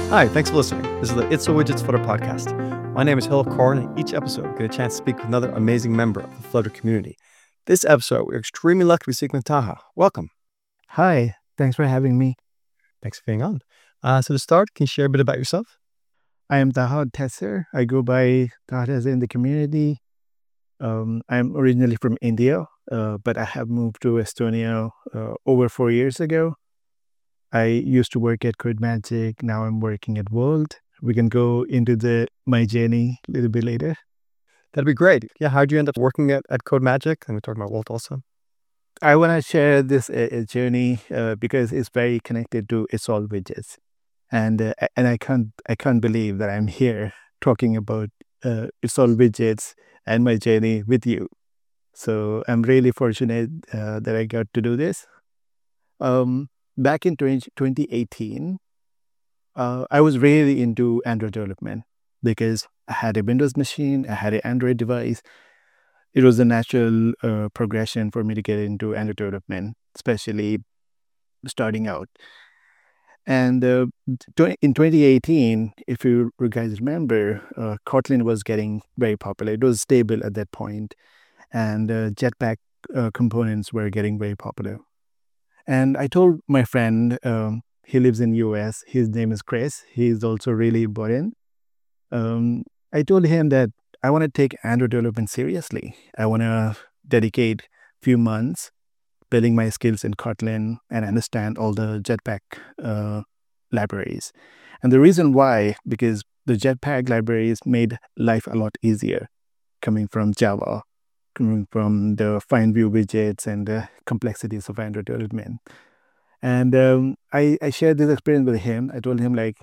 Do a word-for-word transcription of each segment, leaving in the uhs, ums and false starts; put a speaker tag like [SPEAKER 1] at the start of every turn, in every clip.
[SPEAKER 1] Hi, thanks for listening. This is the It's a Widgets Flutter podcast. My name is Hill Corn, and each episode we get a chance to speak with another amazing member of the Flutter community. This episode, we're extremely lucky to be speaking with Taha. Welcome.
[SPEAKER 2] Hi, thanks for having me.
[SPEAKER 1] Thanks for being on. Uh, so to start, can you share a bit about yourself?
[SPEAKER 2] I am Taha Tesser. I go by Taha Tesser in the community. Um, I'm originally from India, uh, but I have moved to Estonia uh, over four years ago. I used to work at CodeMagic. Now I'm working at World. We can go into the my journey a little bit later.
[SPEAKER 1] That'd be great. Yeah, how'd you end up working at, at CodeMagic? And we're talking about Walt also.
[SPEAKER 2] I want to share this uh, journey uh, because it's very connected to It's All Widgets. And uh, and I can't I can't believe that I'm here talking about uh, It's All Widgets and my journey with you. So I'm really fortunate uh, that I got to do this. Um, back in twenty eighteen, uh, I was really into Android development because I had a Windows machine, I had an Android device. It was a natural uh, progression for me to get into Android development, especially starting out. And uh, in twenty eighteen, if you guys remember, uh, Kotlin was getting very popular. It was stable at that point, and uh, Jetpack uh, components were getting very popular. And I told my friend, um, he lives in U S, his name is Chris, he's also really important. Um, I told him that I want to take Android development seriously. I want to dedicate a few months building my skills in Kotlin and understand all the Jetpack uh, libraries. And the reason why, because the Jetpack libraries made life a lot easier coming from Java, coming from the fine view widgets and the complexities of Android development. And um, I, I shared this experience with him. I told him, like,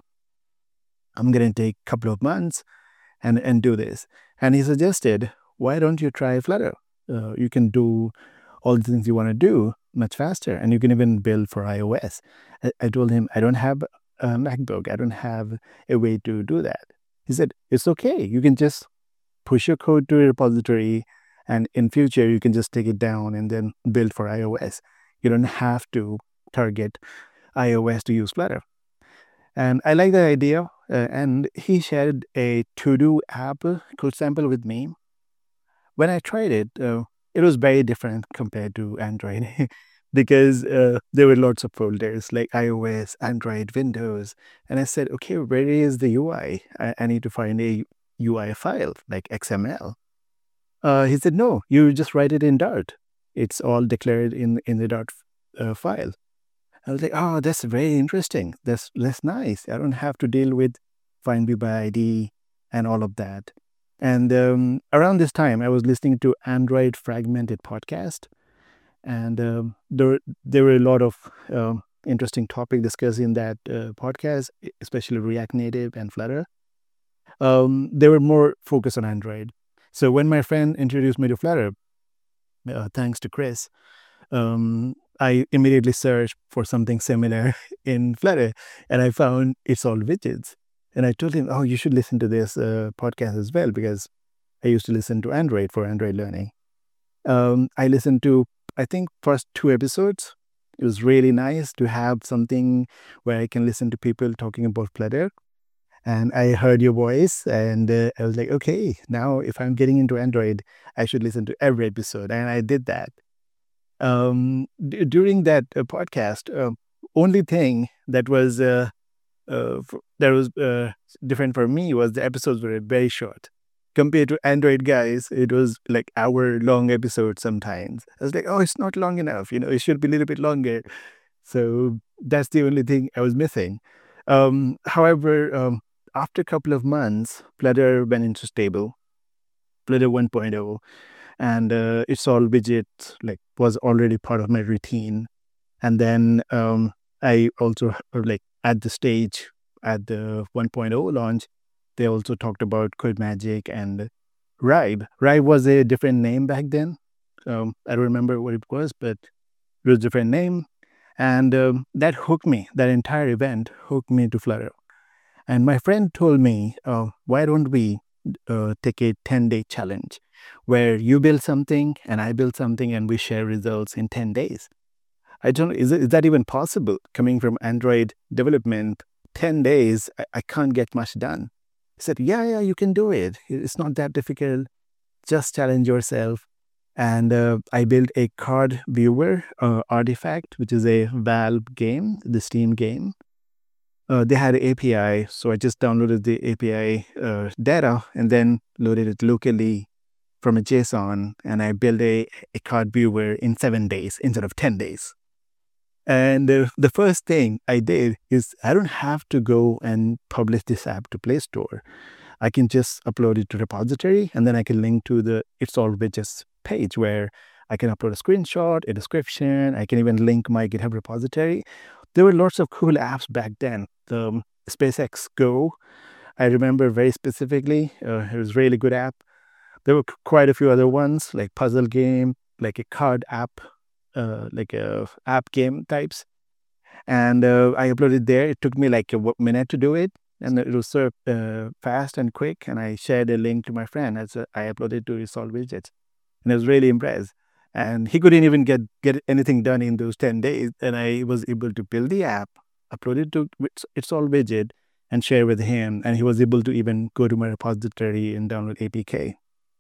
[SPEAKER 2] I'm going to take a couple of months and, and do this. And he suggested, why don't you try Flutter? Uh, you can do all the things you want to do much faster, and you can even build for iOS. I, I told him, I don't have a MacBook. I don't have a way to do that. He said, it's okay. You can just push your code to a repository, and in future, you can just take it down and then build for iOS. You don't have to target iOS to use Flutter. And I like that idea. Uh, and he shared a to-do app code sample with me. When I tried it, uh, it was very different compared to Android because uh, there were lots of folders like iOS, Android, Windows. And I said, okay, where is the U I? I, I need to find a U I file like X M L. Uh, he said, no, you just write it in Dart. It's all declared in, in the Dart uh, file. I was like, oh, that's very interesting. That's, that's nice. I don't have to deal with find view by I D and all of that. And um, around this time, I was listening to Android Fragmented podcast. And um, there, there were a lot of um, interesting topics discussed in that uh, podcast, especially React Native and Flutter. Um, they were more focused on Android. So when my friend introduced me to Flutter, uh, thanks to Chris, um, I immediately searched for something similar in Flutter, and I found It's All Widgets. And I told him, oh, you should listen to this uh, podcast as well, because I used to listen to Android for Android learning. Um, I listened to, I think, first two episodes. It was really nice to have something where I can listen to people talking about Flutter. And I heard your voice, and uh, I was like, okay, now if I'm getting into Android, I should listen to every episode. And I did that. Um, d- during that uh, podcast, uh, only thing that was uh, uh, f- that was uh, different for me was the episodes were very short. Compared to Android guys, it was like hour-long episodes sometimes. I was like, oh, it's not long enough. You know, it should be a little bit longer. So that's the only thing I was missing. Um, however, um, after a couple of months, Flutter went into stable, Flutter one point oh, and uh, It's All Widgets like was already part of my routine. And then um, I also like at the stage at the one point oh launch, they also talked about CodeMagic and Ribe. Ribe was a different name back then. Um, I don't remember what it was, but it was a different name. And um, that hooked me. That entire event hooked me to Flutter. And my friend told me, uh, why don't we uh, take a ten-day challenge where you build something and I build something and we share results in ten days. I don't know, is, it, is that even possible coming from Android development? ten days, I, I can't get much done. He said, yeah, yeah, you can do it. It's not that difficult. Just challenge yourself. And uh, I built a card viewer uh, artifact, which is a Valve game, the Steam game. Uh, they had an A P I, so I just downloaded the A P I uh, data and then loaded it locally from a JSON, and I built a, a card viewer in seven days instead of ten days. And uh, the first thing I did is I don't have to go and publish this app to Play Store. I can just upload it to repository, and then I can link to the It's All Widgets page where I can upload a screenshot, a description. I can even link my GitHub repository. There were lots of cool apps back then. The um, SpaceX Go, I remember very specifically. Uh, it was a really good app. There were quite a few other ones, like puzzle game, like a card app, uh, like a app game types. And uh, I uploaded there. It took me like a minute to do it. And it was so uh, fast and quick. And I shared a link to my friend as a, I uploaded to It's All Widgets. And I was really impressed. And he couldn't even get, get anything done in those ten days. And I was able to build the app, upload it to It's All Widget, and share with him. And he was able to even go to my repository and download A P K.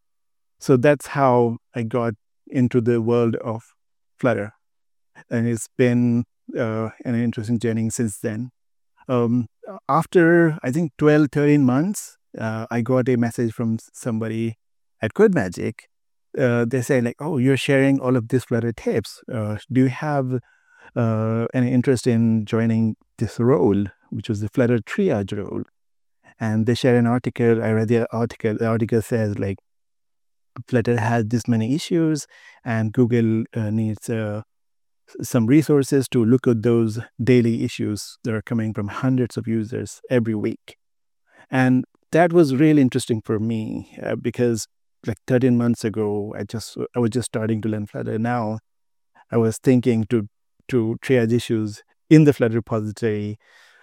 [SPEAKER 2] So that's how I got into the world of Flutter. And it's been uh, an interesting journey since then. Um, after, I think, twelve, thirteen months, uh, I got a message from somebody at CodeMagic. Uh, they say like, oh, you're sharing all of these Flutter tips. Uh, do you have uh, any interest in joining this role, which was the Flutter triage role? And they share an article. I read the article. The article says like, Flutter has this many issues, and Google uh, needs uh, some resources to look at those daily issues that are coming from hundreds of users every week. And that was really interesting for me uh, because like thirteen months ago, I just I was just starting to learn Flutter. Now I was thinking to to triage issues in the Flutter repository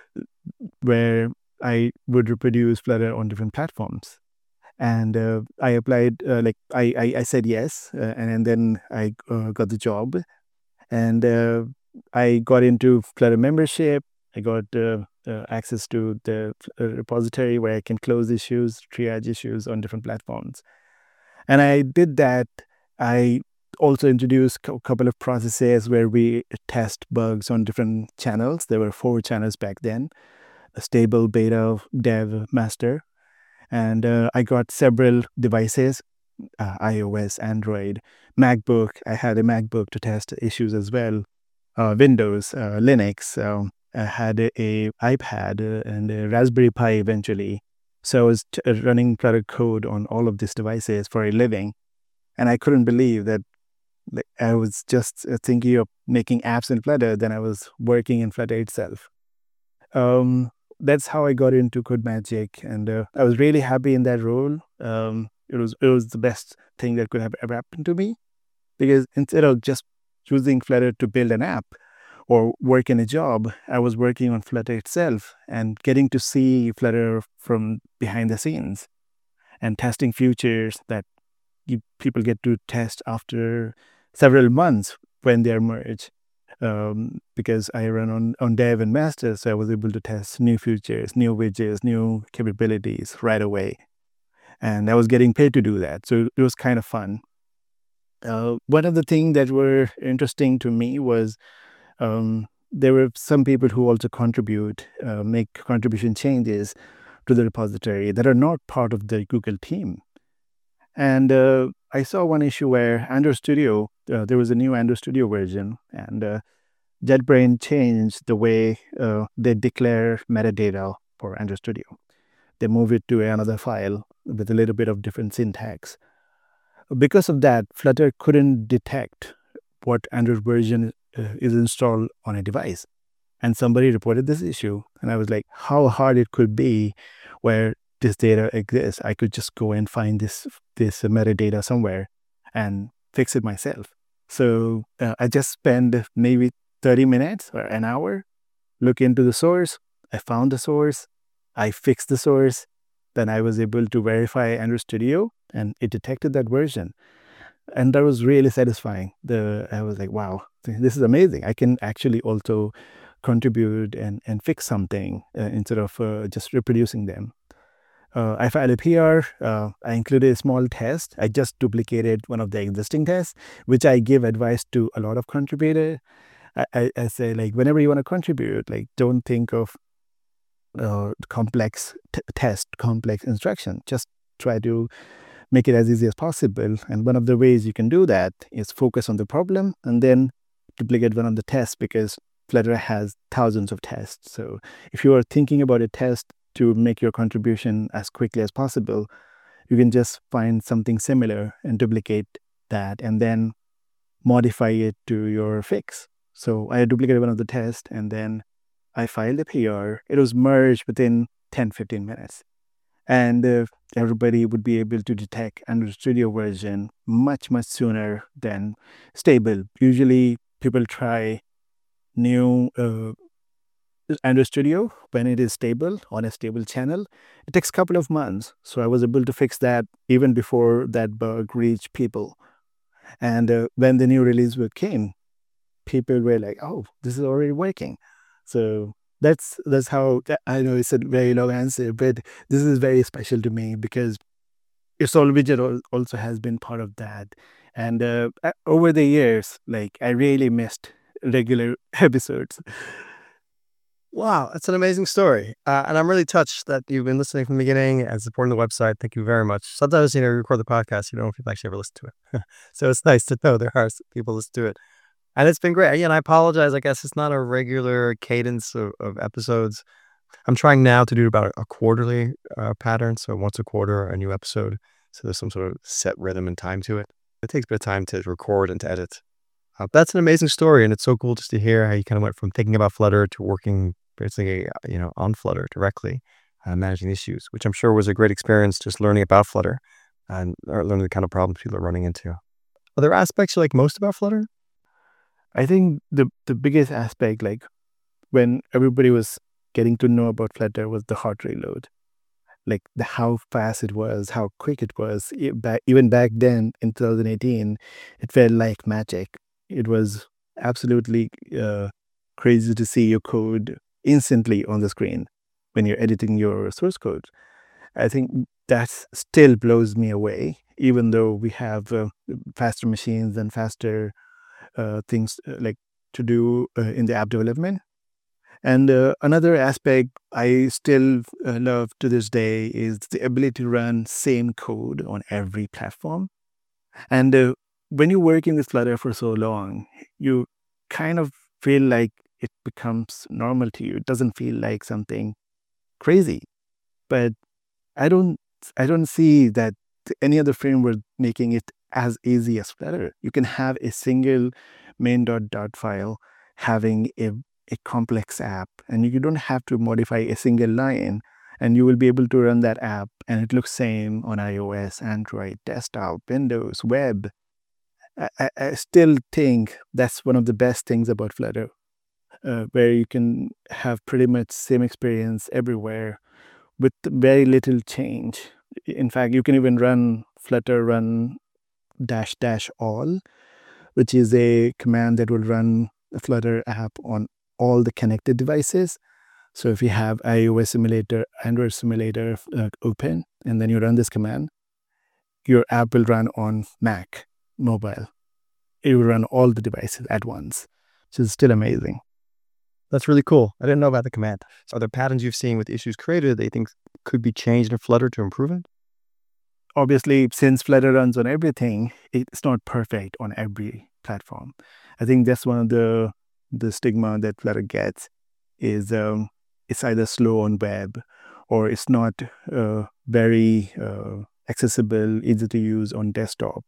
[SPEAKER 2] where I would reproduce Flutter on different platforms. And uh, I applied, uh, like I, I, I said yes, uh, and, and then I uh, got the job. And uh, I got into Flutter membership. I got uh, uh, access to the repository where I can close issues, triage issues on different platforms. And I did that. I also introduced a couple of processes where we test bugs on different channels. There were four channels back then: a stable, beta, dev, master. And uh, I got several devices, uh, iOS, Android, MacBook. I had a MacBook to test issues as well. Uh, Windows, uh, Linux. Um, I had a, a iPad uh, and a Raspberry Pi eventually. So I was t- running Flutter code on all of these devices for a living. And I couldn't believe that like, I was just uh, thinking of making apps in Flutter, then I was working in Flutter itself. Um, That's how I got into CodeMagic, and uh, I was really happy in that role. Um, it was it was the best thing that could have ever happened to me, because instead of just choosing Flutter to build an app or work in a job, I was working on Flutter itself and getting to see Flutter from behind the scenes and testing features that you, people get to test after several months when they are merged. Um, because I run on, on dev and master, so I was able to test new features, new widgets, new capabilities right away. And I was getting paid to do that. So it was kind of fun. Uh, one of the things that were interesting to me was um, there were some people who also contribute, uh, make contribution changes to the repository that are not part of the Google team. And uh, I saw one issue where Android Studio, uh, there was a new Android Studio version, and uh, JetBrains changed the way uh, they declare metadata for Android Studio. They move it to another file with a little bit of different syntax. Because of that, Flutter couldn't detect what Android version uh, is installed on a device. And somebody reported this issue, and I was like, how hard it could be where this data exists. I could just go and find this this metadata somewhere and fix it myself. So uh, I just spent maybe thirty minutes or an hour, look into the source. I found the source. I fixed the source. Then I was able to verify Android Studio, and it detected that version. And that was really satisfying. The I was like, wow, this is amazing. I can actually also contribute and, and fix something uh, instead of uh, just reproducing them. Uh, I filed a P R. Uh, I included a small test. I just duplicated one of the existing tests, which I give advice to a lot of contributors. I, I, I say, like, whenever you want to contribute, like, don't think of uh, complex t- test, complex instruction. Just try to make it as easy as possible. And one of the ways you can do that is focus on the problem and then duplicate one of the tests, because Flutter has thousands of tests. So if you are thinking about a test to make your contribution as quickly as possible, you can just find something similar and duplicate that and then modify it to your fix. So I duplicated one of the tests and then I filed a P R. It was merged within ten to fifteen minutes. And uh, everybody would be able to detect Android Studio version much, much sooner than stable. Usually people try new uh, Android Studio when it is stable on a stable channel. It takes a couple of months. So I was able to fix that even before that bug reached people. And uh, when the new release came, people were like, oh, this is already working. So that's that's how, I know it's a very long answer, but this is very special to me because Isolve widget also has been part of that. And uh, over the years, like, I really missed regular episodes.
[SPEAKER 1] Wow, that's an amazing story. Uh, and I'm really touched that you've been listening from the beginning and supporting the website. Thank you very much. Sometimes, you know, you record the podcast, you don't know if people actually ever listen to it. So it's nice to know there are people listen to it. And it's been great. And I apologize. I guess it's not a regular cadence of, of episodes. I'm trying now to do about a quarterly uh, pattern. So once a quarter, a new episode. So there's some sort of set rhythm and time to it. It takes a bit of time to record and to edit. Uh, that's an amazing story. And it's so cool just to hear how you kind of went from thinking about Flutter to working basically, you know, on Flutter directly, uh, managing issues, which I'm sure was a great experience just learning about Flutter and learning the kind of problems people are running into. Are there aspects you like most about Flutter?
[SPEAKER 2] I think the the biggest aspect, like when everybody was getting to know about Flutter, was the hot reload. Like the how fast it was, how quick it was. Even back then in two thousand eighteen, it felt like magic. It was absolutely uh, crazy to see your code instantly on the screen when you're editing your source code. I think that still blows me away, even though we have uh, faster machines and faster uh, things uh, like to do uh, in the app development. And uh, another aspect I still uh, love to this day is the ability to run same code on every platform. And uh, when you're working with Flutter for so long, you kind of feel like it becomes normal to you. It doesn't feel like something crazy. But I don't, I don't see that any other framework making it as easy as Flutter. You can have a single main dot dot file having a a complex app, and you don't have to modify a single line, and you will be able to run that app and it looks same on iOS, Android, desktop, Windows, web. I, I still think that's one of the best things about Flutter, uh, where you can have pretty much same experience everywhere with very little change. In fact, you can even run Flutter run dash dash all, which is a command that will run a Flutter app on all the connected devices. So if you have iOS simulator, Android simulator uh, open, and then you run this command, your app will run on Mac, mobile. It will run all the devices at once, which is still amazing.
[SPEAKER 1] That's really cool. I didn't know about the command. So are there patterns you've seen with issues created that you think could be changed in Flutter to improve it?
[SPEAKER 2] Obviously, since Flutter runs on everything, it's not perfect on every platform. I think that's one of the the stigma that Flutter gets is um, it's either slow on web or it's not uh, very uh, accessible, easy to use on desktop.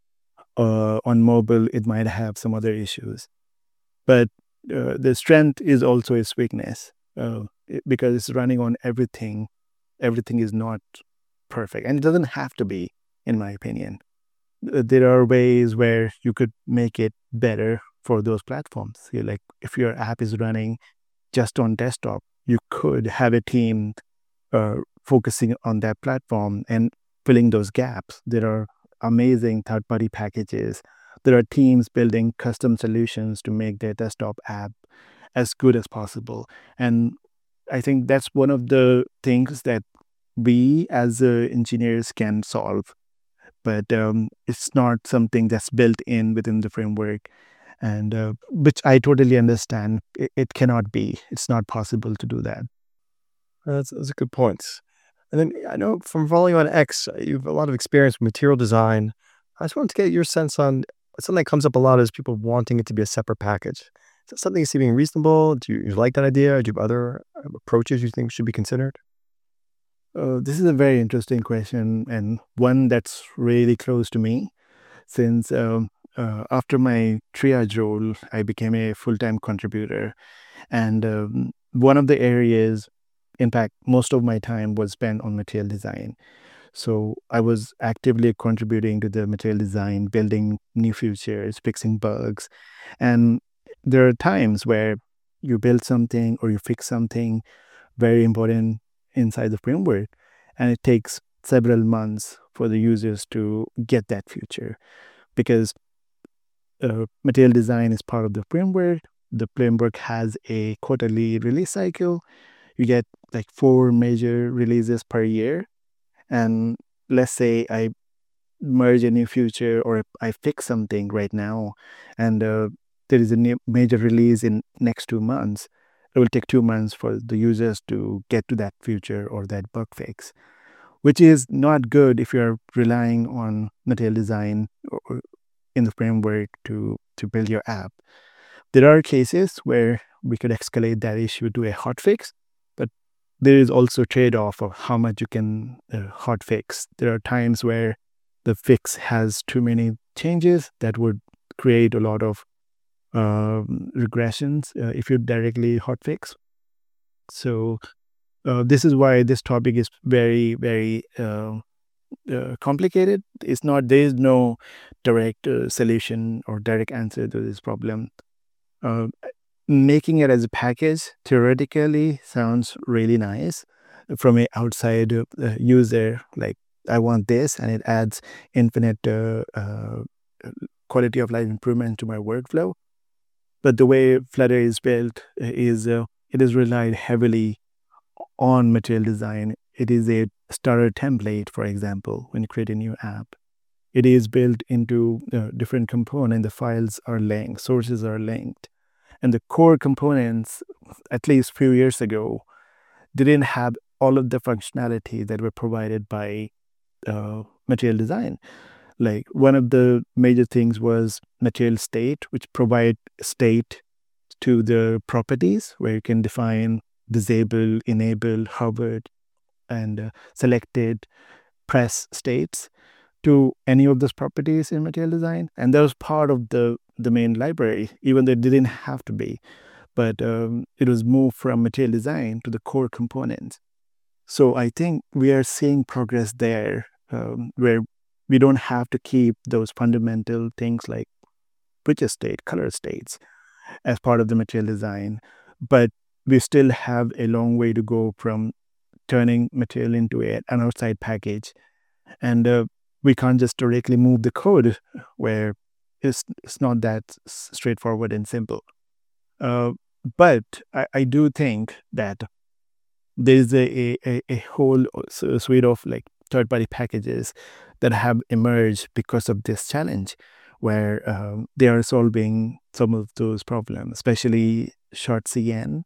[SPEAKER 2] Uh, on mobile, it might have some other issues. But uh, the strength is also its weakness uh, it, because it's running on everything. Everything is not perfect, and it doesn't have to be, in my opinion. There are ways where you could make it better for those platforms. You're like, if your app is running just on desktop, you could have a team uh, focusing on that platform and filling those gaps. There are amazing third-party packages. There are teams building custom solutions to make their desktop app as good as possible. And I think that's one of the things that we as uh, engineers can solve, but um, it's not something that's built in within the framework, and uh, which I totally understand. It, it cannot be. It's not possible to do that.
[SPEAKER 1] That's, that's a good point. And then I know from following you on X, uh, you have a lot of experience with material design. I just wanted to get your sense on something that comes up a lot is people wanting it to be a separate package. Is that something seeming reasonable? Do you, you like that idea? Do you have other uh, approaches you think should be considered?
[SPEAKER 2] Uh, this is a very interesting question, and one that's really close to me since um, uh, after my triage role, I became a full time contributor. And um, one of the areas, in fact, most of my time was spent on material design. So I was actively contributing to the material design, building new features, fixing bugs. And there are times where you build something or you fix something very important inside the framework, and it takes several months for the users to get that feature because uh, material design is part of the framework. The framework has a quarterly release cycle. You get like four major releases per year. And let's say I merge a new feature or I fix something right now, and uh, there is a new major release in next two months. It will take two months for the users to get to that feature or that bug fix, which is not good if you're relying on material design or in the framework to to build your app. There are cases where we could escalate that issue to a hotfix, but there is also a trade-off of how much you can uh, hotfix. There are times where the fix has too many changes that would create a lot of um, regressions uh, if you directly hotfix. So uh, this is why this topic is very, very uh, uh, complicated. It's not, there is no direct uh, solution or direct answer to this problem. Uh, making it as a package theoretically sounds really nice from an outside uh, user. Like, I want this, and it adds infinite uh, uh, quality of life improvement to my workflow. But the way Flutter is built is uh, it is relied heavily on material design. It is a starter template, for example, when you create a new app. It is built into uh, different components. The files are linked, sources are linked. And the core components, at least a few years ago, didn't have all of the functionality that were provided by uh, material design. Like, one of the major things was material state, which provide state to the properties where you can define disable, enable, hovered, and uh, selected press states to any of those properties in material design. And that was part of the, the main library, even though it didn't have to be. But um, it was moved from material design to the core components. So I think we are seeing progress there um, where we don't have to keep those fundamental things like bridge state, color states as part of the material design. But we still have a long way to go from turning material into a, an outside package. And uh, we can't just directly move the code where it's, it's not that straightforward and simple. Uh, but I, I do think that there is a, a, a whole suite of like third-party packages that have emerged because of this challenge, where um, they are solving some of those problems, especially ShortCN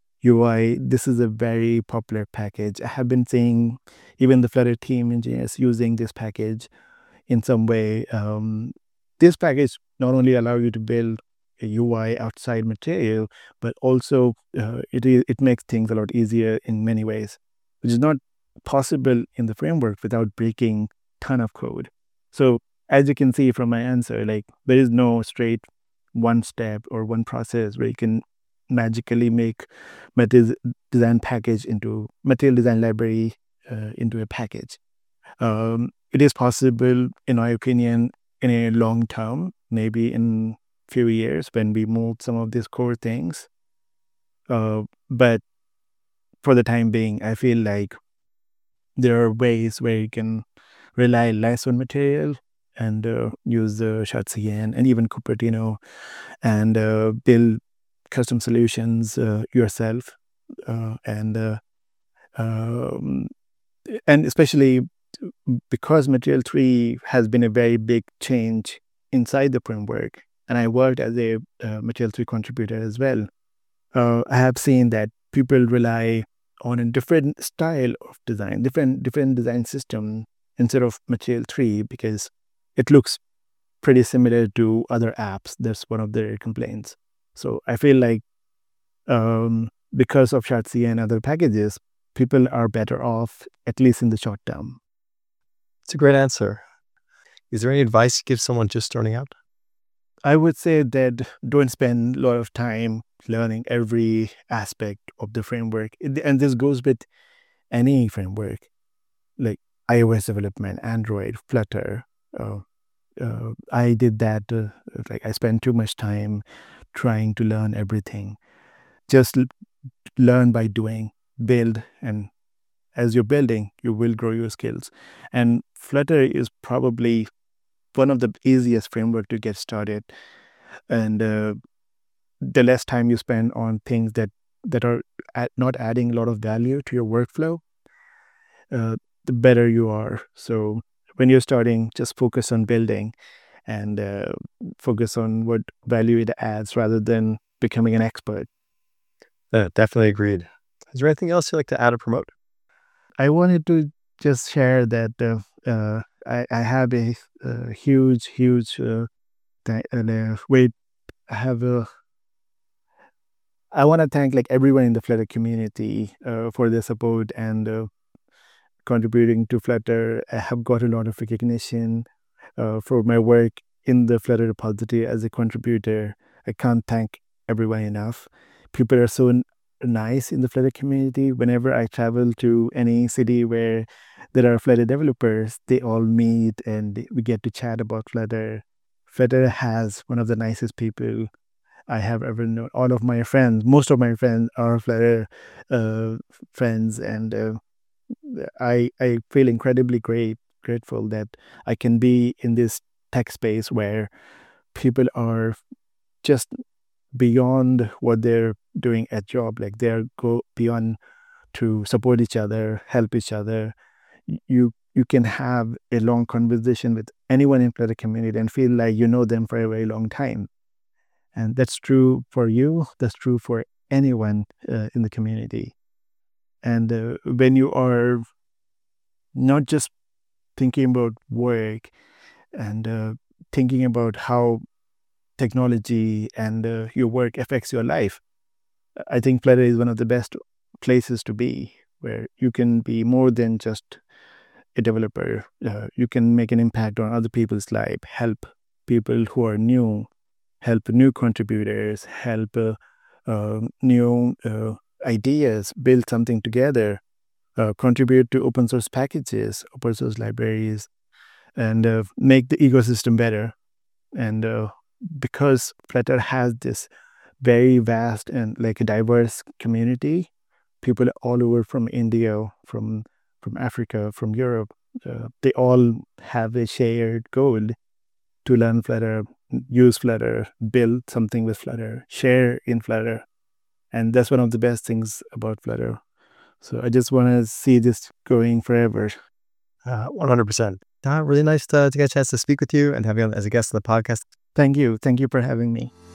[SPEAKER 2] U I. This is a very popular package. I have been seeing even the Flutter team engineers using this package in some way. Um, this package not only allow you to build a U I outside material, but also uh, it it makes things a lot easier in many ways, which is not possible in the framework without breaking ton of code. So as you can see from my answer, like, there is no straight one step or one process where you can magically make material design package into material design library uh, into a package. Um, it is possible, in my opinion, in a long term, maybe in few years when we move some of these core things. Uh, but for the time being, I feel like there are ways where you can rely less on material and uh, use the ShortCN and even Cupertino and uh, build custom solutions uh, yourself, uh, and uh, um, and especially because Material three has been a very big change inside the framework, and I worked as a uh, Material three contributor as well. Uh, I have seen that people rely on a different style of design, different different design system instead of Material three because it looks pretty similar to other apps. That's one of their complaints. So I feel like um, because of Shardcy and other packages, people are better off, at least in the short term.
[SPEAKER 1] It's a great answer. Is there any advice you give someone just starting out?
[SPEAKER 2] I would say that don't spend a lot of time learning every aspect of the framework. And this goes with any framework, like iOS development, Android, Flutter. Uh, uh, I did that. Uh, like I spent too much time trying to learn everything. Just l- learn by doing, build, and as you're building, you will grow your skills. And Flutter is probably one of the easiest framework to get started. And uh, the less time you spend on things that that are at not adding a lot of value to your workflow, uh, the better you are. So when you're starting, just focus on building and uh, focus on what value it adds rather than becoming an expert.
[SPEAKER 1] Uh, definitely agreed. Is there anything else you'd like to add or promote?
[SPEAKER 2] I wanted to just share that uh, uh, I, I have a, uh huge, huge uh, th- uh, wait. I have a. I want to thank like everyone in the Flutter community uh, for their support and uh, contributing to Flutter. I have got a lot of recognition uh, for my work in the Flutter repository as a contributor. I can't thank everyone enough. People are so n- nice in the Flutter community. Whenever I travel to any city where there are Flutter developers, they all meet and we get to chat about Flutter. Flutter has one of the nicest people I have ever known. All of my friends, most of my friends are Flutter uh, friends, and uh, I I feel incredibly great grateful that I can be in this tech space where people are just beyond what they're doing at job. Like they're go beyond to support each other, help each other. Y- You you can have a long conversation with anyone in Flutter community and feel like you know them for a very long time. And that's true for you. That's true for anyone uh, in the community. And uh, when you are not just thinking about work and uh, thinking about how technology and uh, your work affects your life, I think Flutter is one of the best places to be, where you can be more than just a developer. Uh, you can make an impact on other people's life, help people who are new, help new contributors, help uh, uh, new uh, ideas, build something together, uh, contribute to open source packages, open source libraries, and uh, make the ecosystem better. And uh, because Flutter has this very vast and like a diverse community, people all over from India, from from Africa, from Europe, uh, they all have a shared goal to learn Flutter, use Flutter, build something with Flutter, share in Flutter. And that's one of the best things about Flutter. So I just want to see this going forever.
[SPEAKER 1] Uh, one hundred percent. Uh, really nice to, to get a chance to speak with you and have you on as a guest on the podcast.
[SPEAKER 2] Thank you. Thank you for having me.